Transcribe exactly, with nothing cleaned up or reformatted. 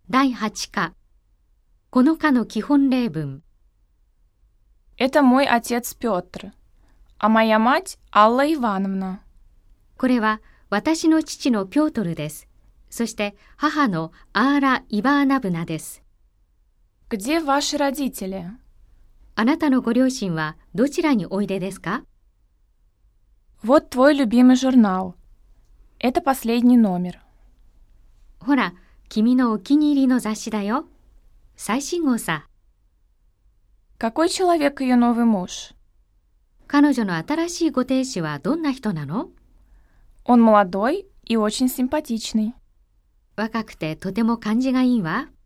だいはち課。この課の基本例文。 Это мой отец Петр, а моя мать Алла Ивановна. これは私の父のピョートルです。そして母のアーラ・イバーナブナです。 Где ваши родители? あなたのご両親はどちらにおいでですか？ Вот твой любимый журнал. Это последний номер. ほら、君のお気に入りの雑誌だよ。最新号さ。 Какой человек ее новый муж? 彼女の新しいご亭主はどんな人なの？ Он молодой и очень симпатичный. 若くてとても感じがいいわ。